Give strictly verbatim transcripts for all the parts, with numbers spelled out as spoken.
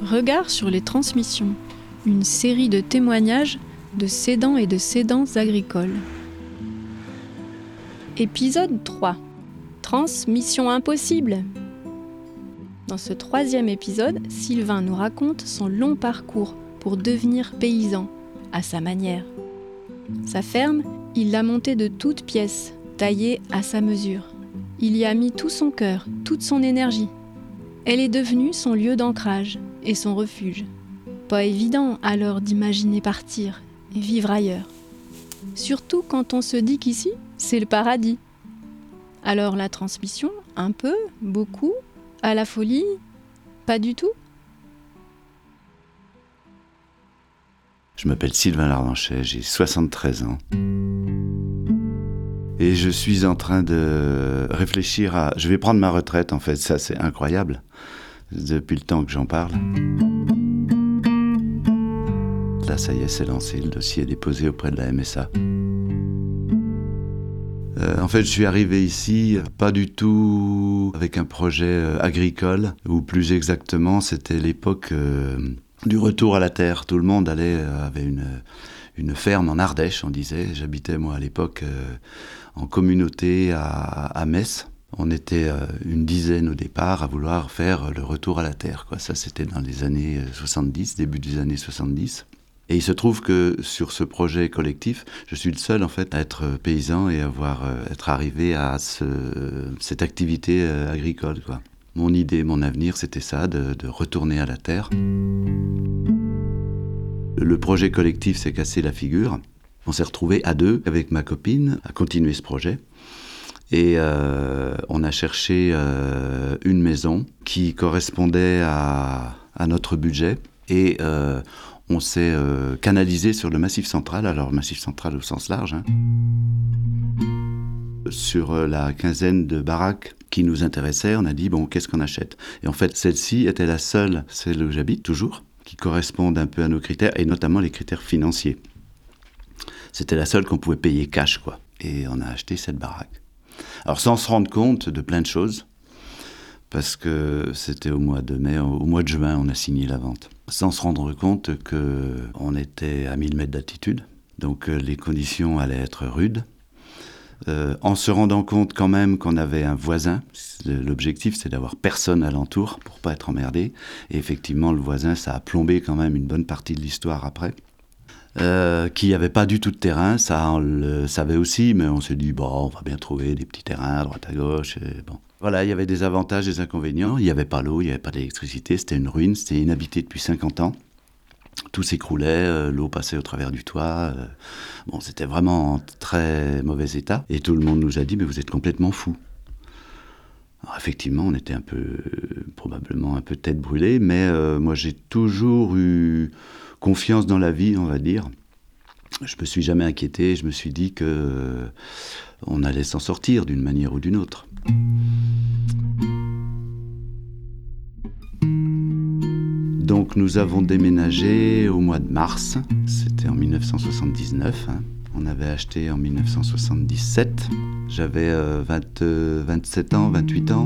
Regard sur les transmissions, une série de témoignages de cédants et de cédantes agricoles. Épisode trois. Transmission impossible. Dans ce troisième épisode, Sylvain nous raconte son long parcours pour devenir paysan, à sa manière. Sa ferme, il l'a montée de toutes pièces, taillée à sa mesure. Il y a mis tout son cœur, toute son énergie. Elle est devenue son lieu d'ancrage et son refuge. Pas évident alors d'imaginer partir et vivre ailleurs. Surtout quand on se dit qu'ici, c'est le paradis. Alors la transmission, un peu, beaucoup, à la folie, pas du tout. Je m'appelle Sylvain Lardanchet, j'ai soixante-treize ans. Et je suis en train de réfléchir à... Je vais prendre ma retraite, en fait, ça c'est incroyable, depuis le temps que j'en parle. Là, ça y est, c'est lancé, le dossier est déposé auprès de la M S A. Euh, en fait, je suis arrivé ici, pas du tout avec un projet euh, agricole, ou plus exactement, c'était l'époque euh, du retour à la terre. Tout le monde allait, euh, avait une, une ferme en Ardèche, on disait. J'habitais, moi, à l'époque, euh, en communauté à, à Metz. On était euh, une dizaine au départ à vouloir faire le retour à la terre, quoi. Ça, c'était dans les années soixante-dix, début des années soixante-dix. Et il se trouve que sur ce projet collectif, je suis le seul en fait à être paysan et à avoir, euh, être arrivé à ce, cette activité euh, agricole, quoi. Mon idée, mon avenir, c'était ça, de, de retourner à la terre. Le projet collectif s'est cassé la figure. On s'est retrouvés à deux avec ma copine à continuer ce projet. Et euh, on a cherché euh, une maison qui correspondait à, à notre budget. Et euh, on s'est euh, canalisé sur le Massif Central, alors Massif Central au sens large, hein, sur euh, la quinzaine de baraques qui nous intéressaient. On a dit, bon, qu'est-ce qu'on achète ? Et en fait, celle-ci était la seule, celle où j'habite toujours, qui correspondent un peu à nos critères, et notamment les critères financiers. C'était la seule qu'on pouvait payer cash, quoi. Et on a acheté cette baraque. Alors, sans se rendre compte de plein de choses, parce que c'était au mois de mai, au mois de juin, on a signé la vente. Sans se rendre compte qu'on était à mille mètres d'altitude, donc euh, les conditions allaient être rudes. Euh, en se rendant compte quand même qu'on avait un voisin, l'objectif c'est d'avoir personne alentour pour pas être emmerdé, et effectivement le voisin ça a plombé quand même une bonne partie de l'histoire après. Euh, qui n'avait pas du tout de terrain, ça on le savait aussi, mais on s'est dit bon, on va bien trouver des petits terrains à droite à gauche, et bon. Voilà, il y avait des avantages et des inconvénients, il n'y avait pas l'eau, il n'y avait pas d'électricité, c'était une ruine, c'était inhabité depuis cinquante ans. Tout s'écroulait, euh, l'eau passait au travers du toit, euh, bon, c'était vraiment en très mauvais état, et tout le monde nous a dit mais vous êtes complètement fous. Alors effectivement, on était un peu, euh, probablement un peu tête brûlée, mais euh, moi j'ai toujours eu confiance dans la vie, on va dire. Je me suis jamais inquiété, je me suis dit que euh, on allait s'en sortir d'une manière ou d'une autre. Donc nous avons déménagé au mois de mars, c'était en dix-neuf cent soixante-dix-neuf, hein. On avait acheté en dix-neuf cent soixante-dix-sept, j'avais euh, vingt, euh, vingt-sept ans, vingt-huit ans.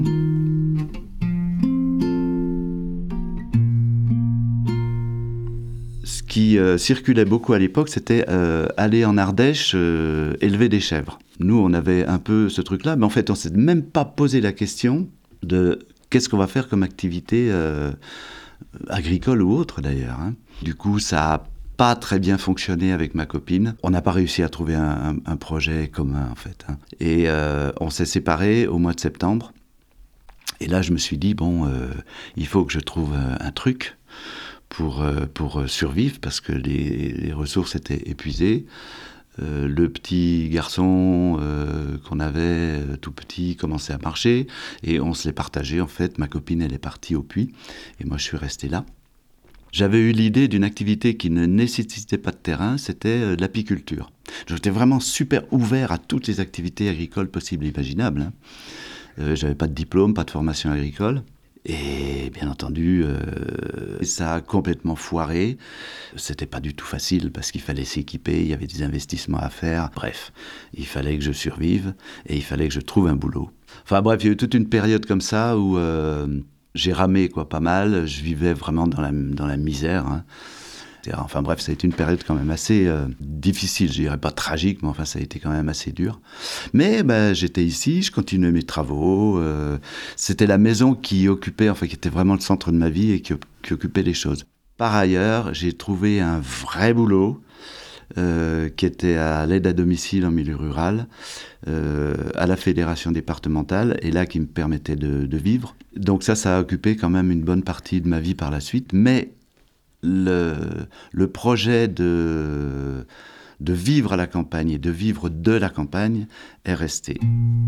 Ce qui euh, circulait beaucoup à l'époque, c'était euh, aller en Ardèche, euh, élever des chèvres. Nous, on avait un peu ce truc-là, mais en fait, on ne s'est même pas posé la question de qu'est-ce qu'on va faire comme activité euh, agricole ou autre, d'ailleurs, hein. Du coup, ça n'a pas très bien fonctionné avec ma copine. On n'a pas réussi à trouver un, un, un projet commun, en fait, hein. Et euh, on s'est séparés au mois de septembre. Et là, je me suis dit, bon, euh, il faut que je trouve un, un truc pour, euh, pour survivre, parce que les, les ressources étaient épuisées. Euh, le petit garçon euh, qu'on avait, euh, tout petit, commençait à marcher, et on se les partageait, en fait. Ma copine, elle est partie au puits, et moi, je suis resté là. J'avais eu l'idée d'une activité qui ne nécessitait pas de terrain, c'était euh, l'apiculture. J'étais vraiment super ouvert à toutes les activités agricoles possibles et imaginables, hein. Euh, j'avais pas de diplôme, pas de formation agricole. Et bien entendu, euh, ça a complètement foiré. C'était pas du tout facile parce qu'il fallait s'équiper, il y avait des investissements à faire. Bref, il fallait que je survive et il fallait que je trouve un boulot. Enfin bref, il y a eu toute une période comme ça où euh, J'ai ramé quoi, pas mal, je vivais vraiment dans la, dans la misère. Hein. Enfin bref, ça a été une période quand même assez euh, difficile, je dirais pas tragique, mais enfin ça a été quand même assez dur. Mais ben, j'étais ici, je continuais mes travaux, euh, c'était la maison qui occupait, enfin qui était vraiment le centre de ma vie et qui, qui occupait les choses. Par ailleurs, j'ai trouvé un vrai boulot, euh, qui était à l'aide à domicile en milieu rural, euh, à la fédération départementale, et là qui me permettait de, de vivre. Donc ça, ça a occupé quand même une bonne partie de ma vie par la suite, mais le, le projet de, de vivre à la campagne et de vivre de la campagne est resté.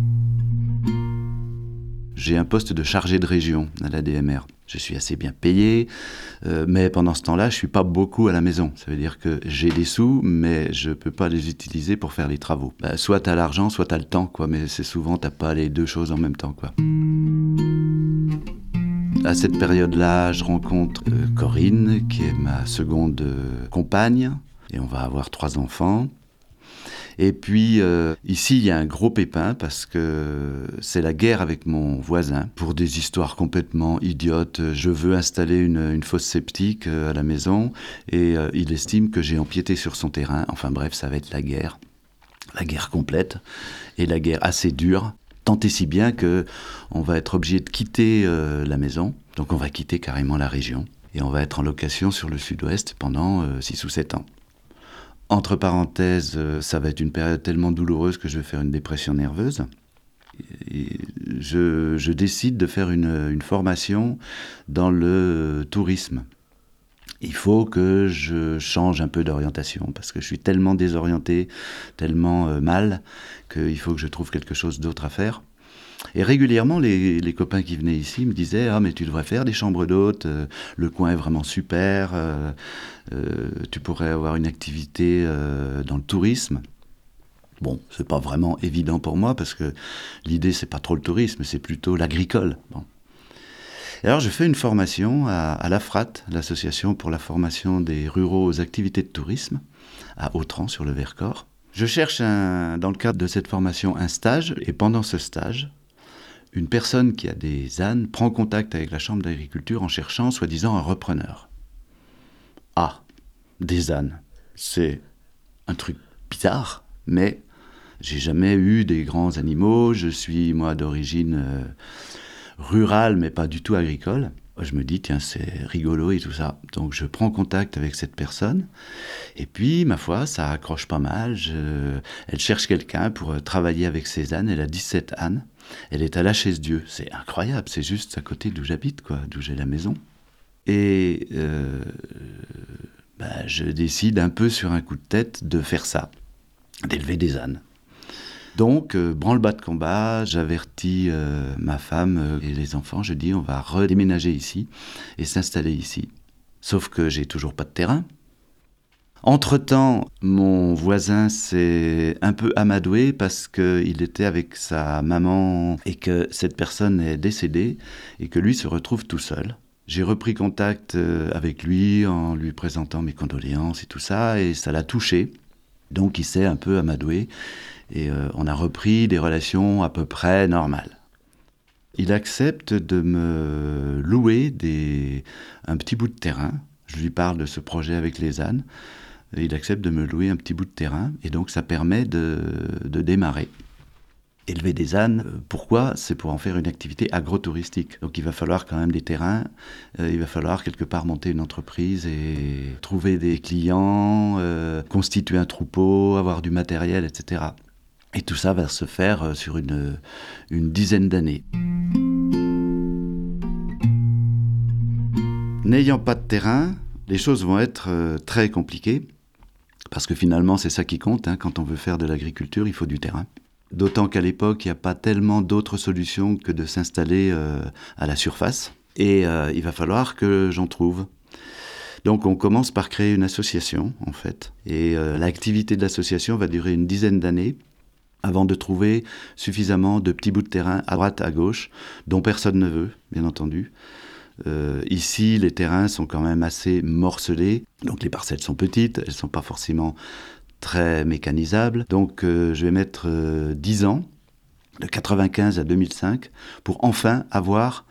J'ai un poste de chargé de région à la D M R. Je suis assez bien payé, euh, mais pendant ce temps-là, je ne suis pas beaucoup à la maison. Ça veut dire que j'ai des sous, mais je ne peux pas les utiliser pour faire les travaux. Bah, soit tu as l'argent, soit tu as le temps, quoi, mais c'est souvent, tu n'as pas les deux choses en même temps, quoi. À cette période-là, je rencontre euh, Corinne, qui est ma seconde euh, compagne, et on va avoir trois enfants. Et puis, euh, ici, il y a un gros pépin parce que c'est la guerre avec mon voisin. Pour des histoires complètement idiotes, je veux installer une, une fosse septique à la maison et euh, il estime que j'ai empiété sur son terrain. Enfin bref, ça va être la guerre. La guerre complète et la guerre assez dure. Tant et si bien qu'on va être obligé de quitter euh, la maison. Donc on va quitter carrément la région. Et on va être en location sur le sud-ouest pendant euh, six ou sept ans. Entre parenthèses, ça va être une période tellement douloureuse que je vais faire une dépression nerveuse. Et je, je décide de faire une, une formation dans le tourisme. Il faut que je change un peu d'orientation parce que je suis tellement désorienté, tellement euh, mal, qu'il faut que je trouve quelque chose d'autre à faire. Et régulièrement, les, les copains qui venaient ici me disaient « Ah, mais tu devrais faire des chambres d'hôtes, euh, le coin est vraiment super, euh, euh, tu pourrais avoir une activité euh, dans le tourisme. » Bon, c'est pas vraiment évident pour moi parce que l'idée, c'est pas trop le tourisme, c'est plutôt l'agricole. Bon. Et alors, je fais une formation à, à l'A F R A T, l'Association pour la formation des ruraux aux activités de tourisme, à Autran, sur le Vercors. Je cherche, un, dans le cadre de cette formation, un stage, et pendant ce stage, une personne qui a des ânes prend contact avec la Chambre d'agriculture en cherchant, soi-disant, un repreneur. Ah, des ânes. C'est un truc bizarre, mais j'ai jamais eu des grands animaux. Je suis, moi, d'origine euh, rurale, mais pas du tout agricole. Je me dis, tiens, c'est rigolo et tout ça. Donc, je prends contact avec cette personne. Et puis, ma foi, ça accroche pas mal. Je... Elle cherche quelqu'un pour travailler avec ses ânes. Elle a dix-sept ânes. Elle est à la Chaise-Dieu. C'est incroyable. C'est juste à côté d'où j'habite, quoi, d'où j'ai la maison. Et euh, bah, je décide un peu sur un coup de tête de faire ça, d'élever des ânes. Donc, euh, branle-bas de combat, j'avertis euh, ma femme euh, et les enfants, je dis on va redéménager ici et s'installer ici. Sauf que j'ai toujours pas de terrain. Entre-temps, mon voisin s'est un peu amadoué parce qu'il était avec sa maman et que cette personne est décédée et que lui se retrouve tout seul. J'ai repris contact euh, avec lui en lui présentant mes condoléances et tout ça et ça l'a touché. Donc il s'est un peu amadoué. Et euh, on a repris des relations à peu près normales. Il accepte de me louer des, un petit bout de terrain. Je lui parle de ce projet avec les ânes. Il accepte de me louer un petit bout de terrain. Et donc ça permet de, de démarrer. Élever des ânes, pourquoi ? C'est pour en faire une activité agro-touristique. Donc il va falloir quand même des terrains. Euh, il va falloir quelque part monter une entreprise et trouver des clients, euh, constituer un troupeau, avoir du matériel, et cetera. Et tout ça va se faire sur une, une dizaine d'années. N'ayant pas de terrain, les choses vont être très compliquées, parce que finalement c'est ça qui compte, hein, quand on veut faire de l'agriculture, il faut du terrain. D'autant qu'à l'époque, il n'y a pas tellement d'autres solutions que de s'installer euh, à la surface, et euh, il va falloir que j'en trouve. Donc on commence par créer une association, en fait, et euh, l'activité de l'association va durer une dizaine d'années, avant de trouver suffisamment de petits bouts de terrain à droite, à gauche, dont personne ne veut, bien entendu. Euh, ici, les terrains sont quand même assez morcelés, donc les parcelles sont petites, elles ne sont pas forcément très mécanisables. Donc euh, je vais mettre euh, dix ans, de quatre-vingt-quinze à deux mille cinq, pour enfin avoir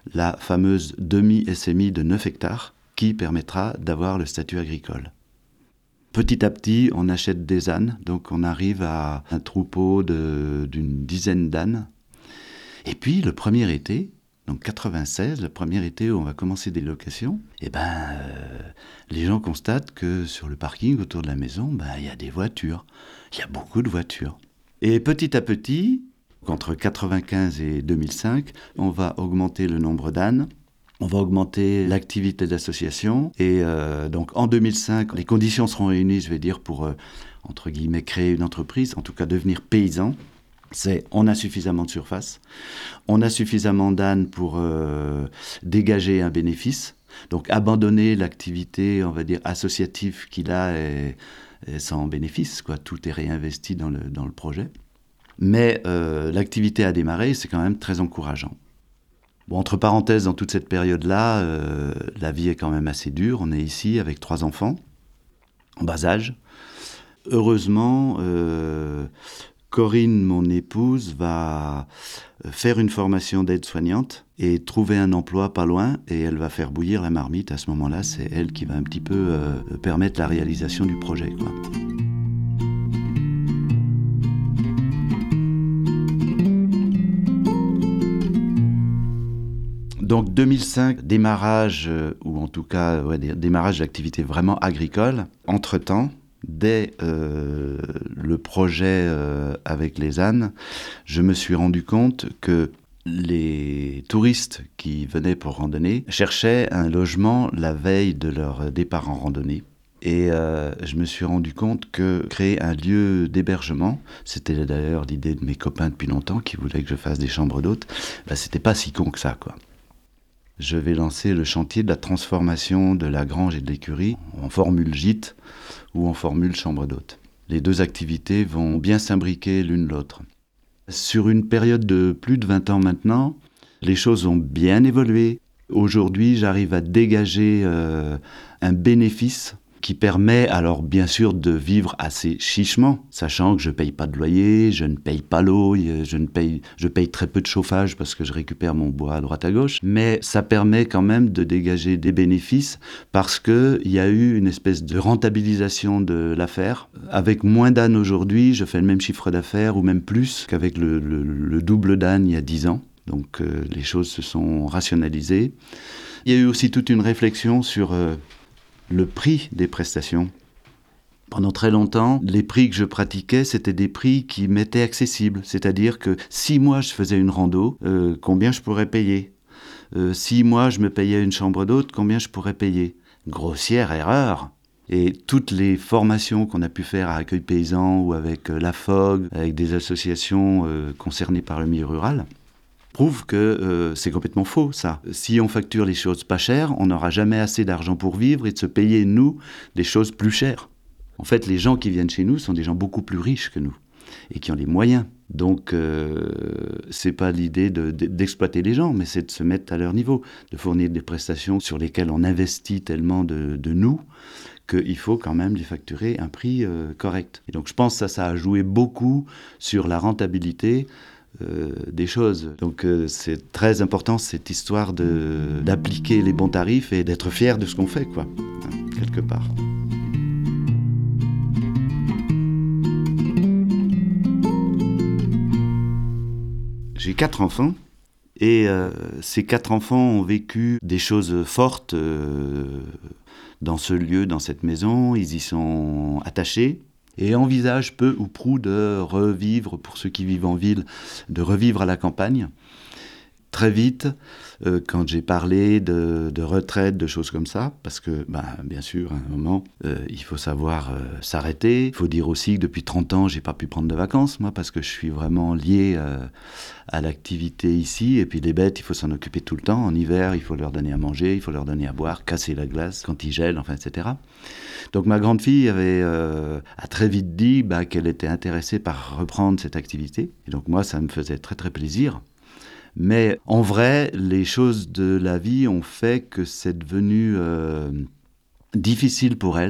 la fameuse demi-S M I de neuf hectares qui permettra d'avoir le statut agricole. Petit à petit, on achète des ânes, donc on arrive à un troupeau de, d'une dizaine d'ânes. Et puis, le premier été, donc quatre-vingt-seize, le premier été où on va commencer des locations, eh ben, euh, les gens constatent que sur le parking autour de la maison, ben, il y a des voitures. Il y a beaucoup de voitures. Et petit à petit, entre quatre-vingt-quinze et deux mille cinq, on va augmenter le nombre d'ânes. On va augmenter l'activité d'association. Et euh, donc en deux mille cinq, les conditions seront réunies, je vais dire, pour, euh, entre guillemets, créer une entreprise, en tout cas devenir paysan. C'est on a suffisamment de surface, on a suffisamment d'ânes pour euh, dégager un bénéfice. Donc abandonner l'activité, on va dire, associative qu'il a est, est sans bénéfice, quoi. Tout est réinvesti dans le, dans le projet. Mais euh, l'activité a démarré, c'est quand même très encourageant. Bon, entre parenthèses, dans toute cette période-là, euh, la vie est quand même assez dure. On est ici avec trois enfants, en bas âge. Heureusement, euh, Corinne, mon épouse, va faire une formation d'aide-soignante et trouver un emploi pas loin, et elle va faire bouillir la marmite. À ce moment-là, c'est elle qui va un petit peu euh, permettre la réalisation du projet, quoi. Donc deux mille cinq, démarrage, euh, ou en tout cas ouais, démarrage d'activité vraiment agricole. Entre-temps, dès euh, le projet euh, avec les ânes, je me suis rendu compte que les touristes qui venaient pour randonner cherchaient un logement la veille de leur départ en randonnée. Et euh, je me suis rendu compte que créer un lieu d'hébergement, c'était d'ailleurs l'idée de mes copains depuis longtemps qui voulaient que je fasse des chambres d'hôtes, bah, c'était pas si con que ça, quoi. Je vais lancer le chantier de la transformation de la grange et de l'écurie en formule gîte ou en formule chambre d'hôte. Les deux activités vont bien s'imbriquer l'une l'autre. Sur une période de plus de vingt ans maintenant, les choses ont bien évolué. Aujourd'hui, j'arrive à dégager euh, un bénéfice qui permet alors bien sûr de vivre assez chichement, sachant que je ne paye pas de loyer, je ne paye pas l'eau, je, ne paye, je paye très peu de chauffage parce que je récupère mon bois à droite à gauche, mais ça permet quand même de dégager des bénéfices parce qu'il y a eu une espèce de rentabilisation de l'affaire. Avec moins d'ânes aujourd'hui, je fais le même chiffre d'affaires ou même plus qu'avec le, le, le double d'ânes il y a dix ans. Donc euh, les choses se sont rationalisées. Il y a eu aussi toute une réflexion sur euh, le prix des prestations. Pendant très longtemps, les prix que je pratiquais, c'était des prix qui m'étaient accessibles. C'est-à-dire que si moi je faisais une rando, euh, combien je pourrais payer ? euh, Si moi je me payais une chambre d'hôte, combien je pourrais payer ? Grossière erreur. Et toutes les formations qu'on a pu faire à Accueil Paysan ou avec euh, la F O G, avec des associations euh, concernées par le milieu rural, prouve que euh, c'est complètement faux, ça. Si on facture les choses pas chères, on n'aura jamais assez d'argent pour vivre et de se payer, nous, des choses plus chères. En fait, les gens qui viennent chez nous sont des gens beaucoup plus riches que nous et qui ont les moyens. Donc, euh, c'est pas l'idée de, de, d'exploiter les gens, mais c'est de se mettre à leur niveau, de fournir des prestations sur lesquelles on investit tellement de, de nous qu'il faut quand même les facturer un prix euh, correct. Et donc, je pense que ça, ça a joué beaucoup sur la rentabilité Euh, des choses. Donc euh, c'est très important cette histoire de, d'appliquer les bons tarifs et d'être fier de ce qu'on fait, quoi, hein, quelque part. J'ai quatre enfants et euh, ces quatre enfants ont vécu des choses fortes euh, dans ce lieu, dans cette maison. Ils y sont attachés. Et envisage peu ou prou de revivre, pour ceux qui vivent en ville, de revivre à la campagne. Très vite, euh, quand j'ai parlé de, de retraite, de choses comme ça, parce que, bah, bien sûr, à un moment, euh, il faut savoir euh, s'arrêter. Il faut dire aussi que depuis trente ans, j'ai pas pu prendre de vacances, moi, parce que je suis vraiment lié euh, à l'activité ici. Et puis les bêtes, il faut s'en occuper tout le temps. En hiver, il faut leur donner à manger, il faut leur donner à boire, casser la glace quand il gèle, enfin, et cetera. Donc ma grande fille avait, euh, a très vite dit bah, qu'elle était intéressée par reprendre cette activité. Et donc moi, ça me faisait très très plaisir. Mais en vrai, les choses de la vie ont fait que c'est devenu euh, difficile pour elle.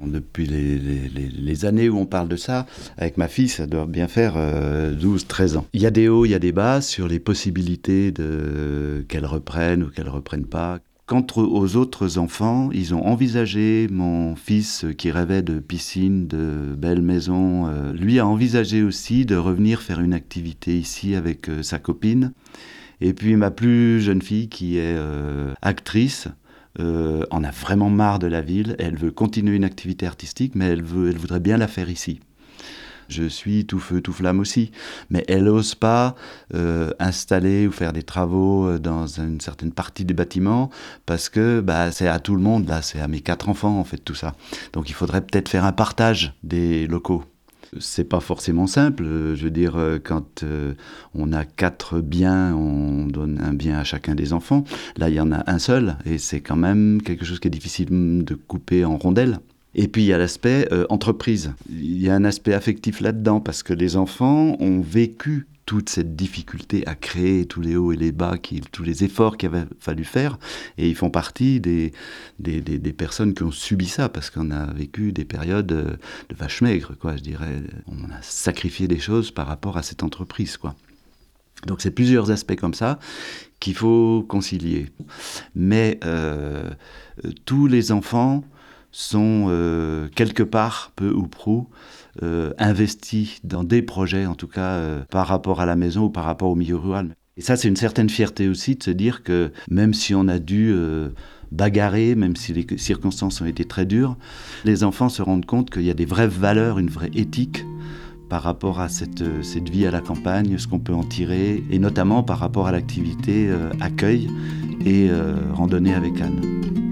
Depuis les, les, les, les années où on parle de ça, avec ma fille, ça doit bien faire euh, douze treize ans. Il y a des hauts, il y a des bas sur les possibilités de... qu'elle reprenne ou qu'elle ne reprenne pas. Quant aux autres enfants, ils ont envisagé, mon fils qui rêvait de piscine, de belle maison, euh, lui a envisagé aussi de revenir faire une activité ici avec euh, sa copine. Et puis ma plus jeune fille qui est euh, actrice, euh, en a vraiment marre de la ville. Elle veut continuer une activité artistique, mais elle, veut, elle voudrait bien la faire ici. Je suis tout feu, tout flamme aussi. Mais elle n'ose pas euh, installer ou faire des travaux dans une certaine partie du bâtiment parce que bah, c'est à tout le monde, là, c'est à mes quatre enfants en fait tout ça. Donc il faudrait peut-être faire un partage des locaux. C'est pas forcément simple, je veux dire, quand euh, on a quatre biens, on donne un bien à chacun des enfants. Là, il y en a un seul et c'est quand même quelque chose qui est difficile de couper en rondelles. Et puis il y a l'aspect euh, entreprise. Il y a un aspect affectif là-dedans parce que les enfants ont vécu toute cette difficulté à créer tous les hauts et les bas, qui, tous les efforts qu'il avait fallu faire. Et ils font partie des, des, des, des personnes qui ont subi ça parce qu'on a vécu des périodes de vache maigre, quoi, je dirais. On a sacrifié des choses par rapport à cette entreprise, quoi. Donc c'est plusieurs aspects comme ça qu'il faut concilier. Mais euh, tous les enfants sont euh, quelque part, peu ou prou, euh, investis dans des projets, en tout cas euh, par rapport à la maison ou par rapport au milieu rural. Et ça, c'est une certaine fierté aussi de se dire que même si on a dû euh, bagarrer, même si les circonstances ont été très dures, les enfants se rendent compte qu'il y a des vraies valeurs, une vraie éthique par rapport à cette, cette vie à la campagne, ce qu'on peut en tirer, et notamment par rapport à l'activité euh, accueil et euh, randonnée avec Anne.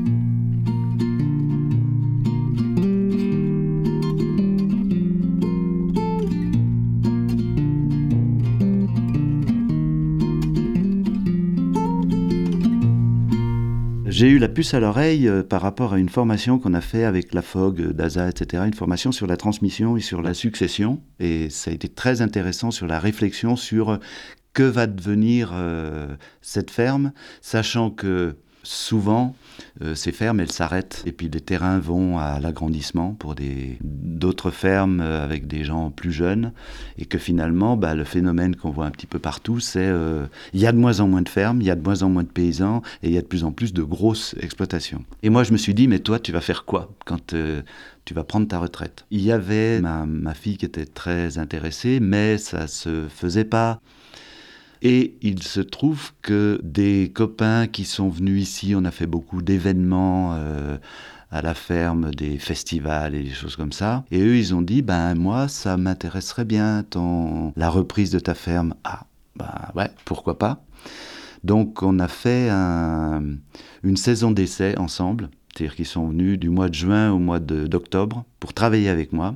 J'ai eu la puce à l'oreille euh, par rapport à une formation qu'on a fait avec la F O G, D A S A, et cetera, une formation sur la transmission et sur la succession. Et ça a été très intéressant sur la réflexion sur que va devenir euh, cette ferme, sachant que souvent, euh, ces fermes, elles s'arrêtent. Et puis les terrains vont à l'agrandissement pour des, d'autres fermes euh, avec des gens plus jeunes. Et que finalement, bah, le phénomène qu'on voit un petit peu partout, c'est euh, il y a de moins en moins de fermes, il y a de moins en moins de paysans, et il y a de plus en plus de grosses exploitations. Et moi, je me suis dit, mais toi, tu vas faire quoi quand euh, tu vas prendre ta retraite? Il y avait ma, ma fille qui était très intéressée, mais ça se faisait pas. Et il se trouve que des copains qui sont venus ici, on a fait beaucoup d'événements euh, à la ferme, des festivals et des choses comme ça. Et eux, ils ont dit, ben moi, ça m'intéresserait bien, ton... la reprise de ta ferme. Ah, ben ouais, pourquoi pas. Donc on a fait un... une saison d'essai ensemble, c'est-à-dire qu'ils sont venus du mois de juin au mois de, d'octobre pour travailler avec moi.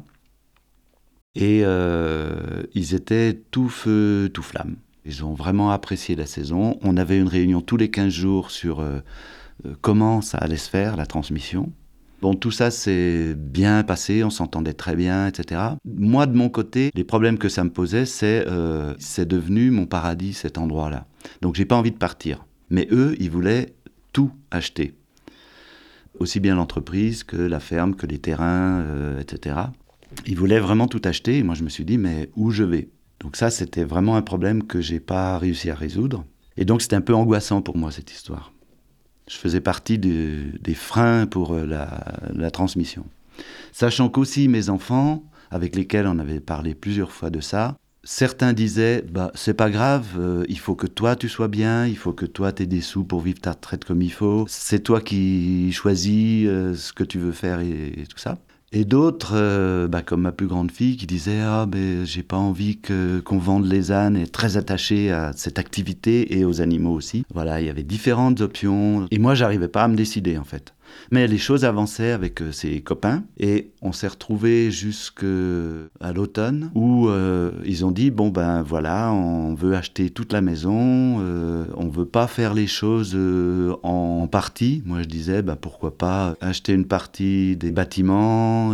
Et euh, ils étaient tout feu, tout flamme. Ils ont vraiment apprécié la saison. On avait une réunion tous les quinze jours sur euh, euh, comment ça allait se faire, la transmission. Bon, tout ça s'est bien passé, on s'entendait très bien, et cetera. Moi, de mon côté, les problèmes que ça me posait, c'est euh, c'est devenu mon paradis, cet endroit-là. Donc, j'ai pas envie de partir. Mais eux, ils voulaient tout acheter. Aussi bien l'entreprise que la ferme, que les terrains, euh, et cetera. Ils voulaient vraiment tout acheter. Et moi, je me suis dit, mais où je vais ? Donc ça, c'était vraiment un problème que j'ai pas réussi à résoudre. Et donc, c'était un peu angoissant pour moi, cette histoire. Je faisais partie de, des freins pour la, la transmission. Sachant qu'aussi, mes enfants, avec lesquels on avait parlé plusieurs fois de ça, certains disaient, bah, c'est pas grave, euh, il faut que toi, tu sois bien, il faut que toi, tu aies des sous pour vivre ta retraite comme il faut. C'est toi qui choisis euh, ce que tu veux faire et, et tout ça. Et d'autres, euh, bah, comme ma plus grande fille, qui disait « Ah, ben, j'ai pas envie que, qu'on vende les ânes », et très attachée à cette activité et aux animaux aussi. Voilà, il y avait différentes options. Et moi, j'arrivais pas à me décider, en fait. Mais les choses avançaient avec euh, ses copains, et on s'est retrouvés jusqu'à l'automne, où euh, ils ont dit « Bon, ben voilà, on veut acheter toute la maison, euh, on veut pas faire les choses euh, en partie ». Moi, je disais ben, « Pourquoi pas acheter une partie des bâtiments ?»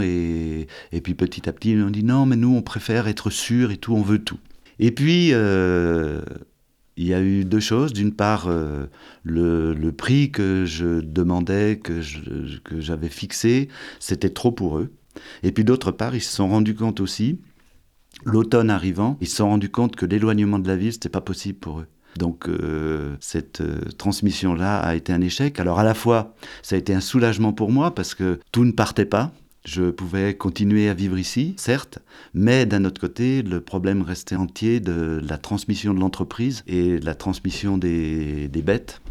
et, et puis petit à petit, ils ont dit « Non, mais nous, on préfère être sûrs et tout, on veut tout ». Et puis... Euh, Il y a eu deux choses. D'une part, euh, le, le prix que je demandais, que, je, que j'avais fixé, c'était trop pour eux. Et puis d'autre part, ils se sont rendus compte aussi, l'automne arrivant, ils se sont rendus compte que l'éloignement de la ville, c'était pas possible pour eux. Donc euh, cette euh, transmission-là a été un échec. Alors à la fois, ça a été un soulagement pour moi parce que tout ne partait pas. Je pouvais continuer à vivre ici, certes, mais d'un autre côté, le problème restait entier de la transmission de l'entreprise et de la transmission des, des bêtes.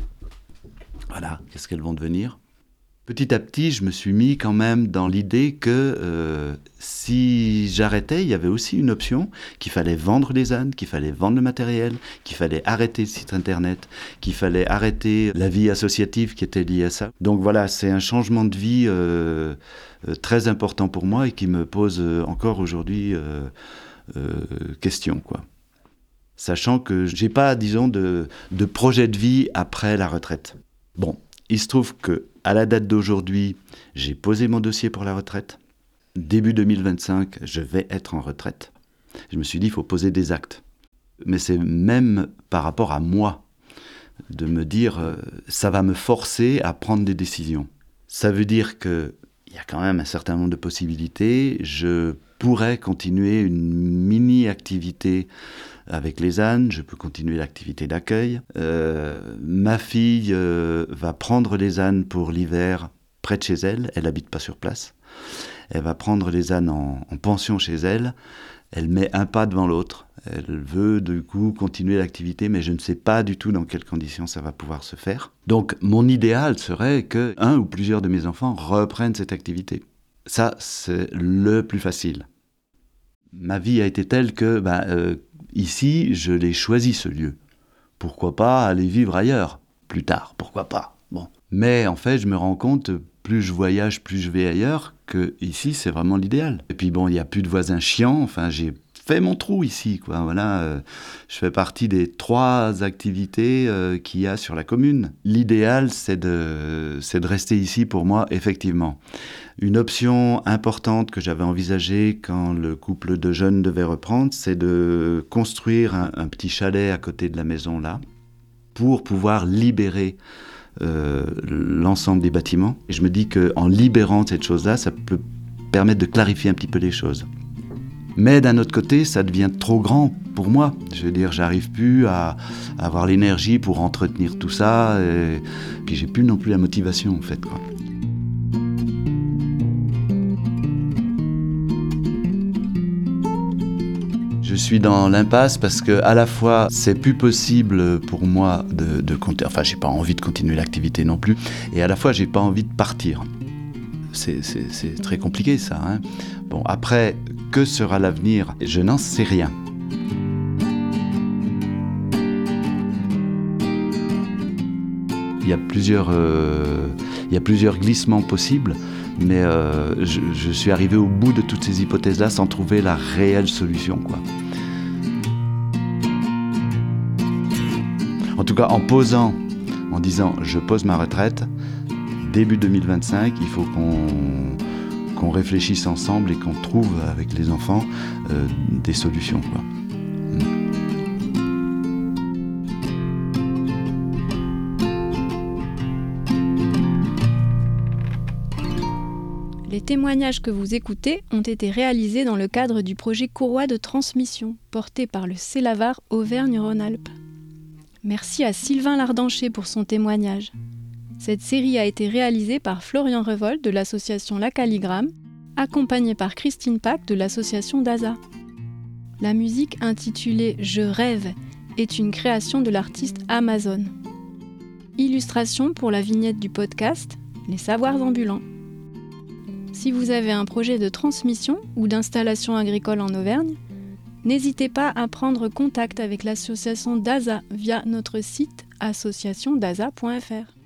Voilà, qu'est-ce qu'elles vont devenir ? Petit à petit, je me suis mis quand même dans l'idée que euh, si j'arrêtais, il y avait aussi une option, qu'il fallait vendre les ânes, qu'il fallait vendre le matériel, qu'il fallait arrêter le site internet, qu'il fallait arrêter la vie associative qui était liée à ça. Donc voilà, c'est un changement de vie euh, euh, très important pour moi et qui me pose euh, encore aujourd'hui euh, euh, question, quoi. Sachant que j'ai pas, disons, de, de projet de vie après la retraite. Bon, il se trouve que à la date d'aujourd'hui, j'ai posé mon dossier pour la retraite. Début deux mille vingt-cinq, je vais être en retraite. Je me suis dit, il faut poser des actes. Mais c'est même par rapport à moi, de me dire, euh, ça va me forcer à prendre des décisions. Ça veut dire qu'il y a quand même un certain nombre de possibilités. Je pourrais continuer une mini-activité avec les ânes, je peux continuer l'activité d'accueil. Euh, ma fille euh, va prendre les ânes pour l'hiver près de chez elle. Elle n'habite pas sur place. Elle va prendre les ânes en, en pension chez elle. Elle met un pas devant l'autre. Elle veut du coup continuer l'activité, mais je ne sais pas du tout dans quelles conditions ça va pouvoir se faire. Donc mon idéal serait que un ou plusieurs de mes enfants reprennent cette activité. Ça, c'est le plus facile. Ma vie a été telle que, ben, euh, ici, je l'ai choisi ce lieu. Pourquoi pas aller vivre ailleurs, plus tard, pourquoi pas. Bon. Mais en fait, je me rends compte, plus je voyage, plus je vais ailleurs, que ici, c'est vraiment l'idéal. Et puis bon, il n'y a plus de voisins chiants, enfin, j'ai fait mon trou ici, quoi. Voilà, euh, je fais partie des trois activités euh, qu'il y a sur la commune. L'idéal, c'est de, c'est de rester ici pour moi, effectivement. Une option importante que j'avais envisagée quand le couple de jeunes devait reprendre, c'est de construire un, un petit chalet à côté de la maison, là, pour pouvoir libérer euh, l'ensemble des bâtiments. Et je me dis qu'en libérant cette chose-là, ça peut permettre de clarifier un petit peu les choses. Mais d'un autre côté, ça devient trop grand pour moi. Je veux dire, j'arrive plus à, à avoir l'énergie pour entretenir tout ça. Et puis j'ai plus non plus la motivation, en fait, quoi. Je suis dans l'impasse parce que à la fois c'est plus possible pour moi de, de continuer, enfin j'ai pas envie de continuer l'activité non plus, et à la fois j'ai pas envie de partir. C'est, c'est, c'est très compliqué ça, hein. Bon, après, que sera l'avenir ? Je n'en sais rien. Il y a plusieurs, euh, il y a plusieurs glissements possibles, mais euh, je, je suis arrivé au bout de toutes ces hypothèses-là sans trouver la réelle solution, quoi. En tout cas, en posant, en disant « je pose ma retraite », début deux mille vingt-cinq, il faut qu'on, qu'on réfléchisse ensemble et qu'on trouve avec les enfants euh, des solutions, quoi. Les témoignages que vous écoutez ont été réalisés dans le cadre du projet Courroie de transmission, porté par le Célavar Auvergne-Rhône-Alpes. Merci à Sylvain Lardancher pour son témoignage. Cette série a été réalisée par Florian Revolt de l'association La Calligramme, accompagné par Christine Pack de l'association DASA. La musique intitulée « Je rêve » est une création de l'artiste Amazon. Illustration pour la vignette du podcast « Les savoirs ambulants ». Si vous avez un projet de transmission ou d'installation agricole en Auvergne, n'hésitez pas à prendre contact avec l'association DASA via notre site association daza point f r.